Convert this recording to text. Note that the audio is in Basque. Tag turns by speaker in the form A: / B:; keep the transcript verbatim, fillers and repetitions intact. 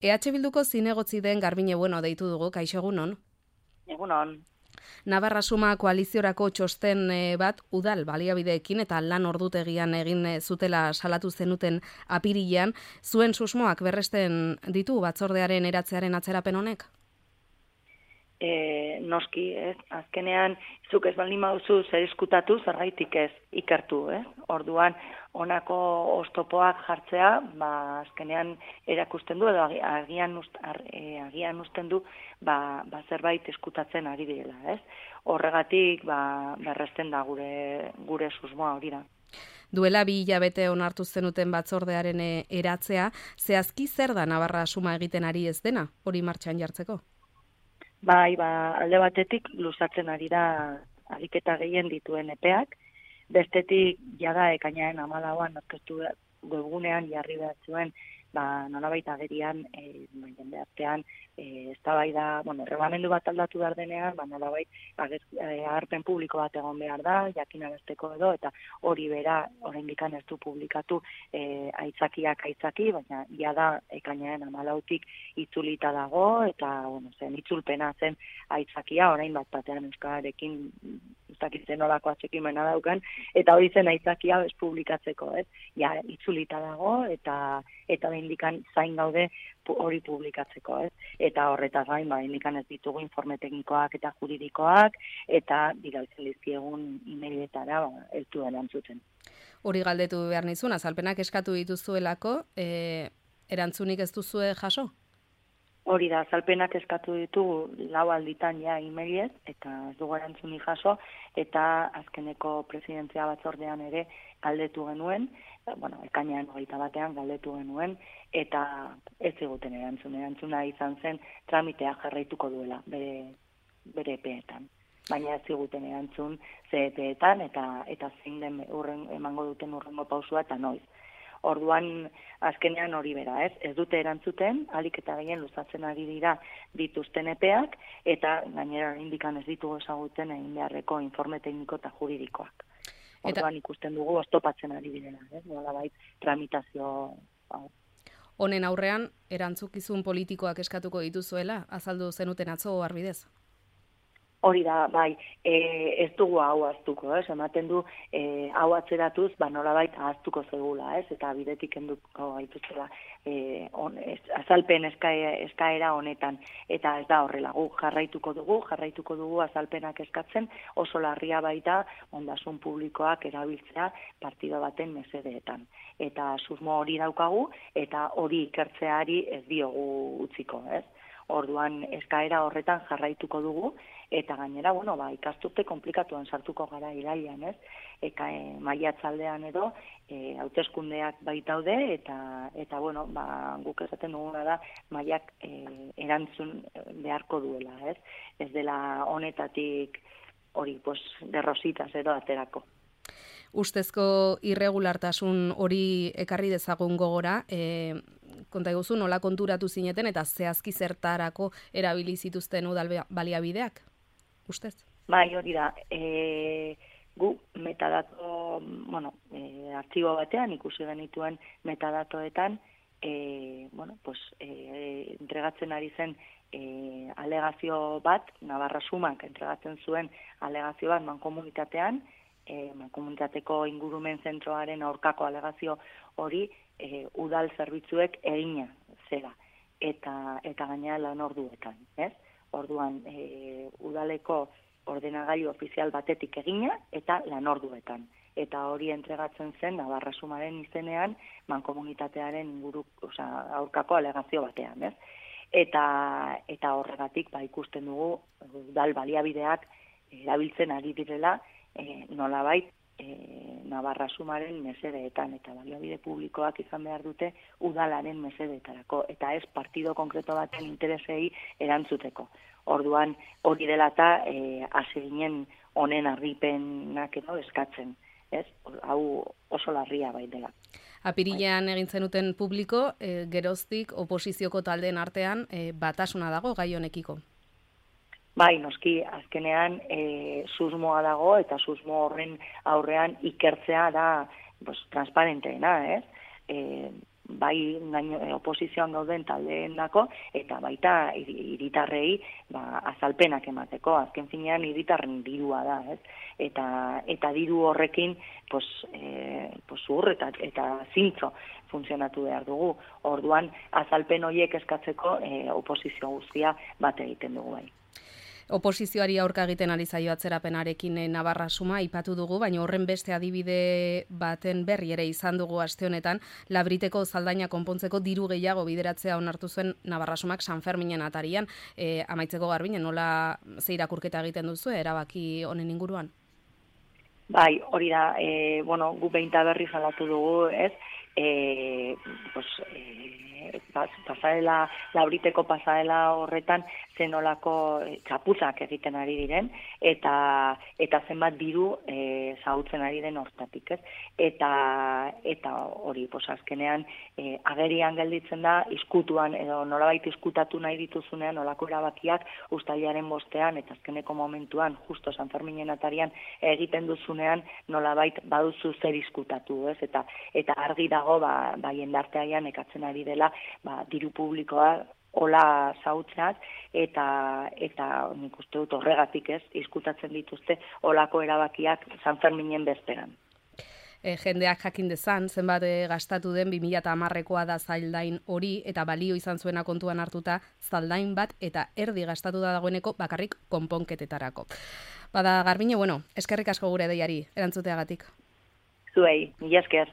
A: E H Bilduko zinegotzi den Garbine Bueno deitu dugu, kaixo egunon.
B: Egunon.
A: Navarra Suma koaliziorako txosten bat udal baliabideekin eta lan ordutegian egin zutela salatu zenuten apirilean, zuen susmoak berresten ditu batzordearen eratzearen atzerapen honek?
B: E, noski, ez? Azkenean, zuk ez baldin baduzu zer eskutatu, zergaitik ez ikertu, ez? Orduan, honako oztopoak jartzea, ba, azkenean erakusten du, edo agian, ust, ar, e, agian usten du, ba, ba zerbait eskutatzen ari direla, ez? Horregatik, ba, berresten da gure, gure susmoa hori da.
A: Duela bi hilabete onartu zenuten batzordearen eratzea, zehazki zer da Navarra Suma egiten ari ez dena, hori martxan jartzeko?
B: Bai, ba, alde batetik luzatzen ari da ariketa gehien dituen epeak, bestetik jada ekainaren hamalauan aurkeztu webgunean jarri behar zuen, ba, nolabait agerian, e, jende artean, e, eztabaida, bueno, erreglamendu bat aldatu behar denean, ba, nolabait agerpen publiko bat egon behar da, jakinarazteko edo, eta hori bera, oraindik ez du publikatu e, aitzakiak aitzaki, baina jada ekainaren hamalautik itzulita dago, eta, bueno, zen itzulpena zen aitzakia, orain bat batean euskararekin zen nolako atxekimena daukan, eta hori zen aitzakia ez publikatzeko, ez? Ja, itzulita dago, eta eta indikan zain gaude hori publikatzeko, ez? Eta horretaz gain, ba, indikan ez ditugu informe teknikoak eta juridikoak, eta bidaltzen dizkiegun emailetara, ba, ez du erantzuten.
A: Hori galdetu behar nizun, azalpenak eskatu dituzuelako, e, erantzunik ez duzue jaso?
B: Hori da, azalpenak eskatu ditugu lau alditan ja emailez, eta ez dugu erantzunik jaso, eta azkeneko presidentzia batzordean ere galdetu genuen, bueno, ekainean hogeita batean galdetu genuen, eta ez ziguten erantzun, erantzuna izan zen tramitea jarraituko duela bere, bere epeetan. Baina ez ziguten erantzun ze epeetan, eta, eta zein den urren, emango duten urrengo pausua eta noiz. Orduan, azkenean hori bera, ez? Ez dute erantzuten, alik eta gehien luzatzen ari dira dituzten epeak, eta gainera indikan ez ditugu ezaguten egin beharreko informe tekniko eta juridikoak. Orduan ikusten dugu oztopatzen ari direla, ez? Nolabait tramitazio hau.
A: Honen aurrean, erantzukizun politikoak eskatuko dituzuela, azaldu zenuten atzo Arbidez?
B: Hori da, bai, e, ez dugu hau ahaztuko, ez? Ematen du, e, hau atzeratuz, ba, nolabait ahaztuko zegula, ez? Eta bidetik enduko gaituzela e, on, ez, azalpen eskaera, eskaera honetan, eta ez da horrela, gu jarraituko dugu, jarraituko dugu azalpenak eskatzen, oso larria baita ondasun publikoak erabiltzea partido baten mesedeetan. Eta susmo hori daukagu, eta hori ikertzeari ez diogu utziko, ez? Orduan eskaera horretan jarraituko dugu, eta gainera, bueno, ba, ikasturte komplikatuan sartuko gara irailean, ez? Eka e, maiatzaldean edo, e, hauteskundeak baitaude, eta, eta bueno, ba, guk esaten duguna da, maiak e, erantzun beharko duela, ez? Ez dela honetatik hori, pues, derrositas edo aterako.
A: Ustezko irregulartasun hori ekarri dezagun gogora, e, konta eguzu nola konturatu zineten eta zehazki zertarako erabili zituzten udal baliabideak? Ustez?
B: Bai, hori da. E, gu metadato, bueno, e, artxibo batean ikusi genituen metadatoetan, e, bueno, pues, e, entregatzen ari zen e, alegazio bat, Navarra Sumak entregatzen zuen alegazio bat mankomunitatean, E, komunitateko ingurumen zentroaren aurkako alegazio hori e, udal zerbitzuek egina zera eta eta gainera lan orduetan, ez? Orduan e, udaleko ordenagailu ofizial batetik egina eta lan orduetan. Eta hori entregatzen zen Navarra Sumaren izenean mankomunitatearen inguru, osea, aurkako alegazio batean, ez? Eta eta horregatik ba ikusten dugu udal baliabideak erabiltzen ari direla E, nolabait e, Navarra Sumaren mesedeetan eta baliabide publikoak izan behar dute udalaren mesedeetarako eta ez partido konkreto baten interesei erantzuteko. Orduan hori dela eta e, hasi ginen honen harripenak edo eskatzen, ez? Hau oso larria bai dela.
A: Apirilean egin zenuten publiko, e, geroztik oposizioko taldeen artean e, batasuna dago gai honekiko.
B: Bai, noski, azkenean e, susmoa dago eta susmo horren aurrean ikertzea da pues, transparenteena, ez? E, bai gaino, oposizioan gauden taldeenako, eta baita hiritarrei ba, azalpenak emateko, azken finean hiritarren dirua da, ez? Eta, eta diru horrekin pues, e, pues ur eta, eta zintzo funtzionatu behar dugu. Orduan, azalpen horiek eskatzeko e, oposizio guztia bat egiten dugu bai.
A: Oposizioari aurka egiten ari zaio atzerapenarekin Navarra Suma aipatu dugu, baina horren beste adibide baten berri ere izan dugu aste honetan, Labriteko zaldaina konpontzeko diru gehiago bideratzea onartu zuen Navarra Sumak San Ferminen atarian. E, amaitzeko Garbine, nola ze irakurketa egiten duzu erabaki honen inguruan?
B: Bai, hori da, e, bueno, gu behinta berri salatu dugu, ez? E, pues, e, pasarela, Labriteko pasarela horretan zenolako txapuzak egiten ari diren, eta eta zenbat diru e, zautzen ari den hortatik, ez? Eta, eta hori, pues, azkenean, e, agerian gelditzen da, izkutuan, edo nolabait izkutatu nahi dituzunean, nolako erabakiak ustailaren bostean, eta azkeneko momentuan, justo San Ferminen atarian egiten duzunean, nolabait baduzu zer izkutatu, ez? Eta, eta argi dago, ba, ba jendartean ekatzen ari dela, ba, diru publikoa hola zautzeak, eta, eta nik uste dut horregatik ez, izkutatzen dituzte holako erabakiak San Ferminen bezperan.
A: E, jendeak jakin dezan, zenbat e, gastatu den bi mila hamarrekoa da zaldain hori, eta balio izan zuena kontuan hartuta zaldain bat, eta erdi gastatu da dagoeneko bakarrik konponketetarako. Bada, Garbine, bueno, eskerrik asko gure deiari, erantzuteagatik.
B: Zuei, mila esker.